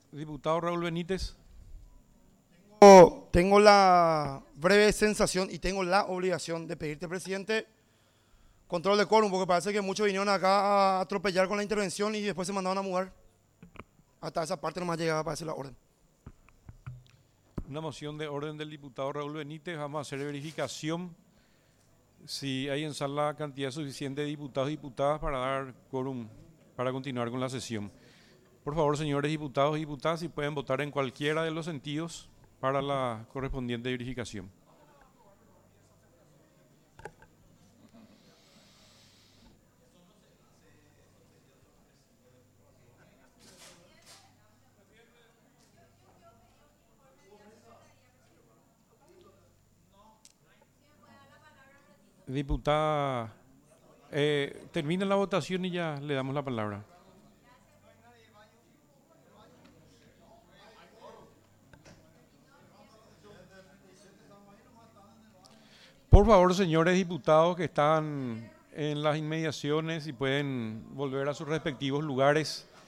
Diputado Raúl Benítez. Tengo la breve sensación y tengo la obligación de pedirte, presidente, control de quórum, porque parece que muchos vinieron acá a atropellar con la intervención y después se mandaron a mudar. Hasta esa parte nomás llegaba para hacer la orden. Una moción de orden del diputado Raúl Benítez. Vamos a hacer verificación si hay en sala cantidad suficiente de diputados y diputadas para dar quórum para continuar con la sesión. Por favor, señores diputados y diputadas, si pueden votar en cualquiera de los sentidos para la correspondiente verificación. Diputada, termina la votación y ya le damos la palabra. Por favor, señores diputados que están en las inmediaciones, si pueden volver a sus respectivos lugares